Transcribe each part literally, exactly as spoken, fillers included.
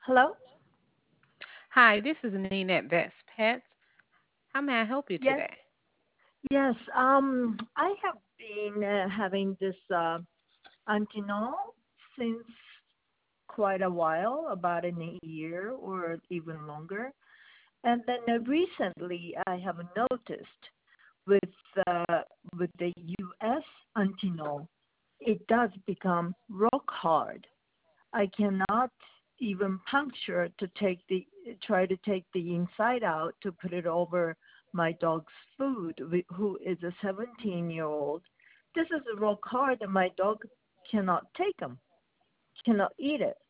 Hello? Hi, this is Ninette Vets Pets. How may I help you Yes, today? yes. Um, I have been uh, having this uh, Antinol since quite a while, about in a year or even longer. And then uh, recently, I have noticed with uh, with the U S Antinol, it does become rock hard. I cannot even puncture to take the try to take the inside out to put it over my dog's food, wh- who is a seventeen year old. This is a raw card, and my dog cannot take them, cannot eat it.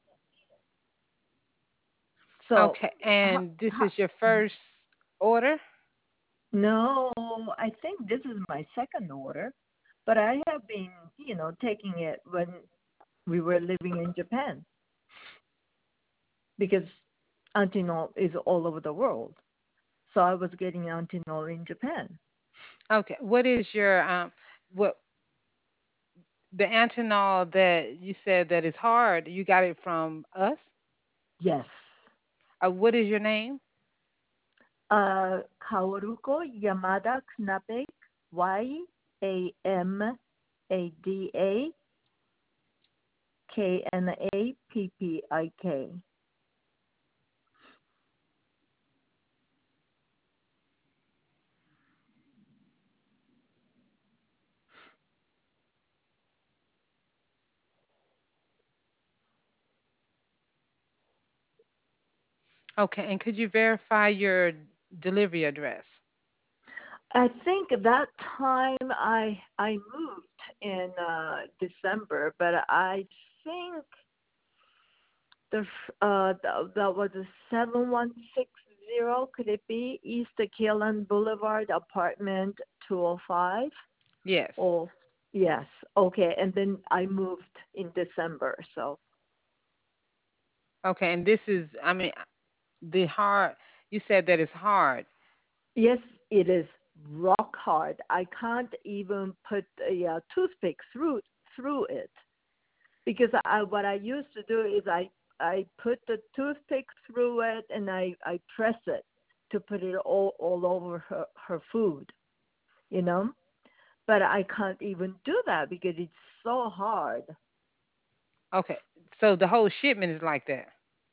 So, Okay, ho- and this ho- is your first order? no, I think this is my second order, but I have been, you know, taking it when we were living in Japan because Antinol is all over the world. So I was getting Antinol in Japan. Okay, what is your um what the Antinol that you said that is hard? You got it from us? Yes. Uh, what is your name? Uh, Kaoruko Yamada Knape, Y A M A D A K N A P P I K. Okay, and could you verify your delivery address? I think that time I I moved in uh, December, but I think the f- uh that, that was a seven one six zero. Could it be East Kalan Boulevard, apartment two oh five? Yes. Oh, yes. Okay. And then I moved in December. So, Okay, and this is I mean the hard you said that it's hard. yes, it is rock hard. I can't even put a uh, toothpick through through it because I what I used to do is I I put the toothpick through it and I I press it to put it all all over her her food, you know? But I can't even do that because it's so hard. Okay. So the whole shipment is like that.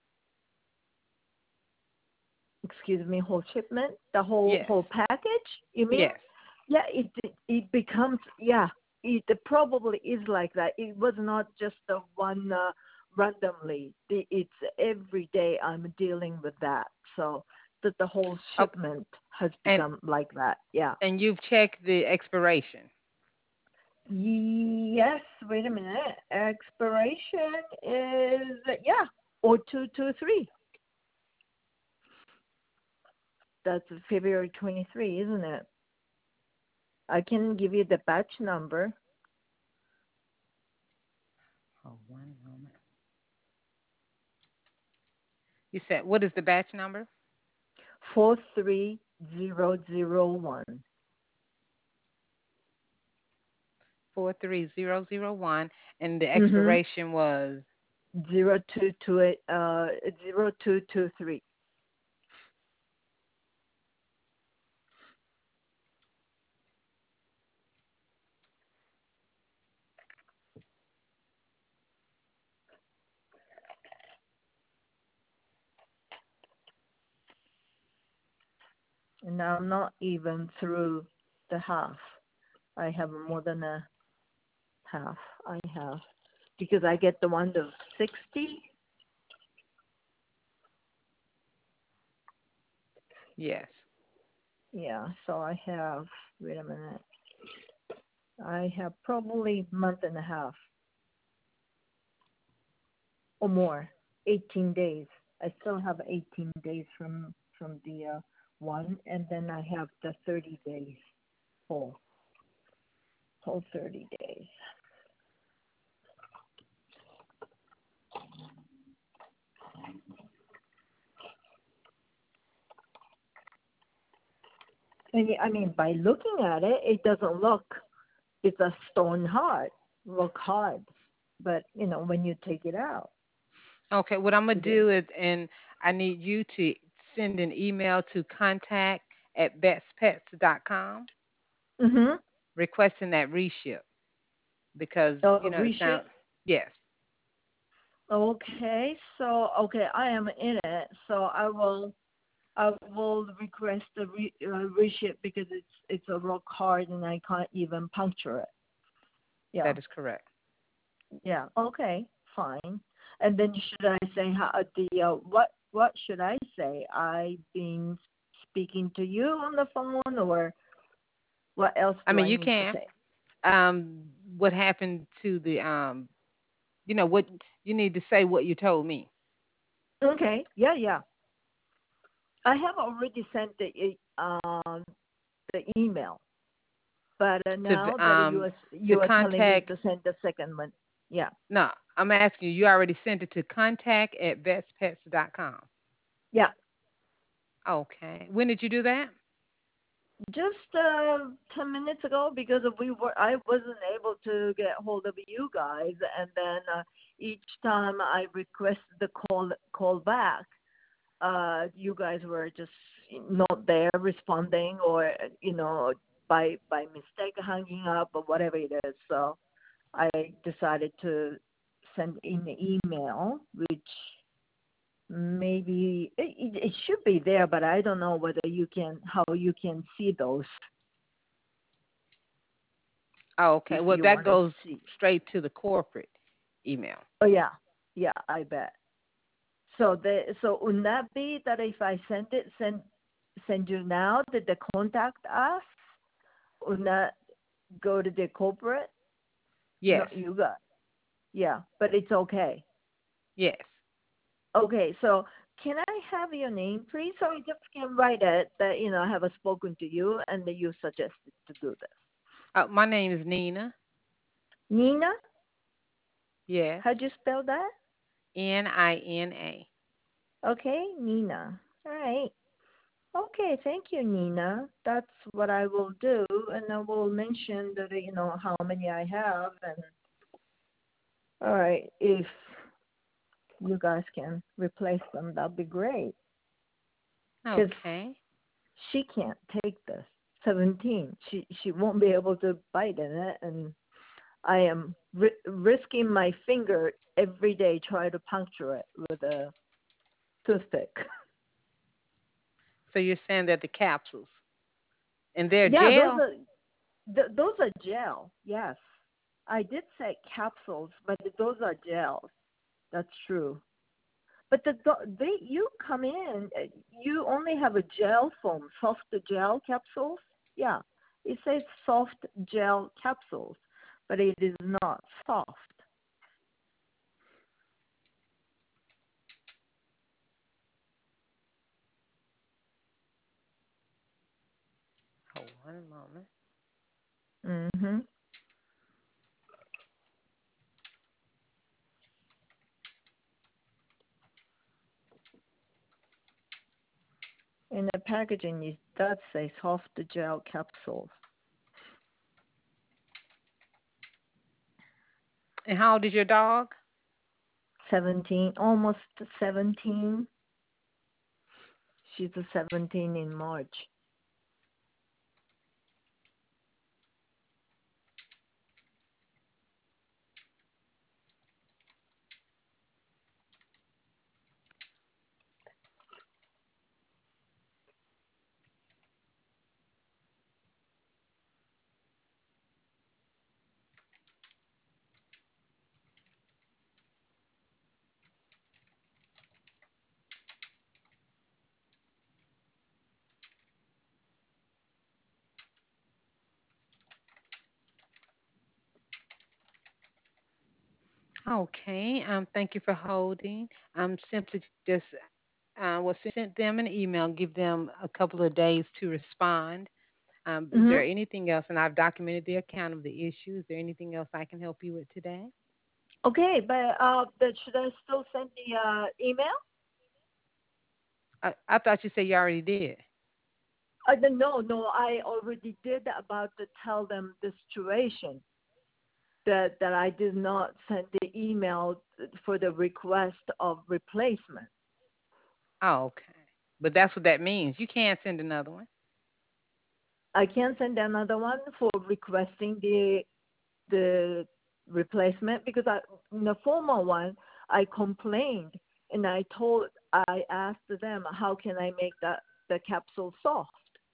Excuse me, whole shipment, the whole Yes. whole package, you mean? Yes. Yeah, it it it becomes, yeah, it probably is like that. It was not just the one uh, randomly. The- It's every day I'm dealing with that. So that the whole Oh, shipment has and become like that. Yeah. and you've checked the expiration. Yes. Wait a minute. Expiration is, yeah, or two two three. That's February twenty three, isn't it? I can give you the batch number. Oh, one moment. You said what is the batch number? Four three zero zero one. Four three zero zero one, and the Mhm. expiration was Zero two two eight. Uh, zero two two three. And I'm not even through the half. I have more than a half. I have because I get the one of sixty. yes. Yeah. So I have. Wait a minute. I have probably month and a half or more. Eighteen days. I still have eighteen days from from the uh, one, and then I have the thirty days full. Whole thirty days. And I mean, by looking at it, it doesn't look, it's a stone hard, look hard. But, you know, when you take it out. Okay, what I'm gonna today. do is, and I need you to send an email to contact at bets pets dot com Mm-hmm. requesting that reship because Uh, you know it reship. sounds yes. Okay, so okay, I am in it, so I will I will request the re, uh, reship because it's it's a rock hard and I can't even puncture it. Yeah, That is correct. yeah. Okay, fine. And then should I say how the uh, what what should I say? I've been speaking to you on the phone, or what else I do mean, I you need to can. say? Um, what happened to the um, you know, what you need to say what you told me Okay, yeah, yeah. I have already sent the e- um the email, but uh, to now v- that you um are to you are telling me contact. to send the second one, yeah, No, I'm asking you. You already sent it to contact at vets pets dot com. yeah. Okay. When did you do that? Just uh, ten minutes ago, because we were I wasn't able to get hold of you guys, and then uh, each time I requested the call call back, uh, you guys were just not there responding, or you know by by mistake hanging up or whatever it is. So I decided to send in the email, which maybe it, it it should be there, but I don't know whether you can how you can see those Oh, okay. if Well, you that want to goes see. straight to the corporate email. Oh yeah, yeah, I bet. So the so would that be that if I send it send send you now that they contact us, would not go to the corporate? No, Yes. you got yeah, but it's okay. Yes. Okay, so can I have your name, please? So I just can write it that you know I have spoken to you and that you suggested to do this. Uh, my name is Nina. Nina, Yes. how'd you spell that? N I N A. Okay, Nina. All right. Okay, thank you, Nina. That's what I will do, and I will mention that you know how many I have, and all right, if you guys can replace them, that'd be great. Because Okay. she can't take this. Seventeen, she she won't be able to bite in it, and I am ri- risking my finger every day trying to puncture it with a toothpick. So you're saying that the capsules and they're Yeah, those gel? are th- those are gel. Yes, I did say capsules, but those are gels. That's true. But the they you come in, uh, you only have a gel form, soft gel capsules. Yeah, it says soft gel capsules, but it is not soft. Hold one moment. Mhm. In the packaging, it does say soft gel capsules. And how old is your dog? Seventeen, almost seventeen. She's a seventeen in March. Okay. Um, thank you for holding. I'm simply just uh, will send them an email, give them a couple of days to respond. Um, is there Mhm. anything else? And I've documented the account of the issue. Is there anything else I can help you with today? Okay, but uh, but should I still send the uh, email? I, I thought you said you already did. Uh, the- no, no, I already did about to tell them the situation. that that I did not send the email for the request of replacement. Oh, okay. But that's what that means. You can't send another one. I can send another one for requesting the the replacement because I, in the former one I complained and I told I asked them how can I make that the capsule soft.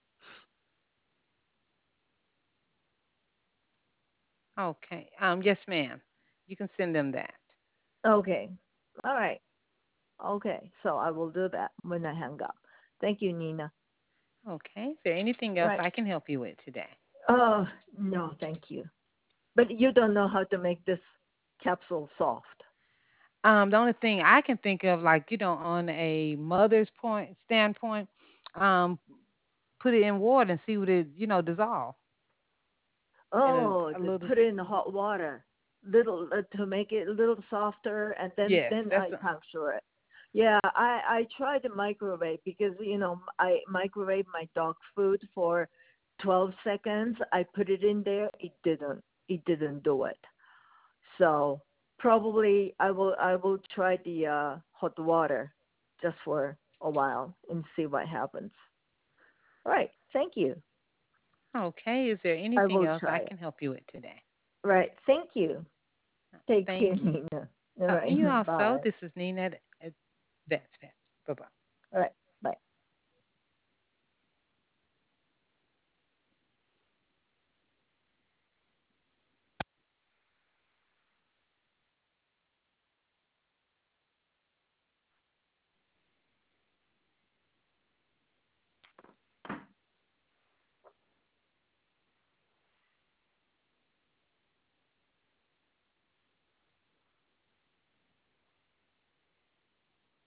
Okay. Um, yes, ma'am. You can send them that. Okay. All right. Okay. So I will do that when I hang up. Thank you, Nina. Okay. Is there anything else Right. I can help you with today? Oh, no, thank you. But you don't know how to make this capsule soft. Um, the only thing I can think of, like, you know, on a mother's point standpoint, um, put it in water and see what it, you know, dissolve. And Oh, a, a to little, put it in the hot water, little uh, to make it a little softer, and then yes, then that's I a, puncture it. Yeah, I I tried the microwave because you know I microwave my dog food for twelve seconds. I put it in there. It didn't. It didn't do it. So probably I will I will try the uh, hot water just for a while and see what happens. All right. Thank you. okay. Is there I anything will else I try it. can help you with today? Right. Thank you. Take Thank care, you. Nina. All Uh, right. and you also, Bye. this is Nina at, at Vets Pets. Bye bye. All right.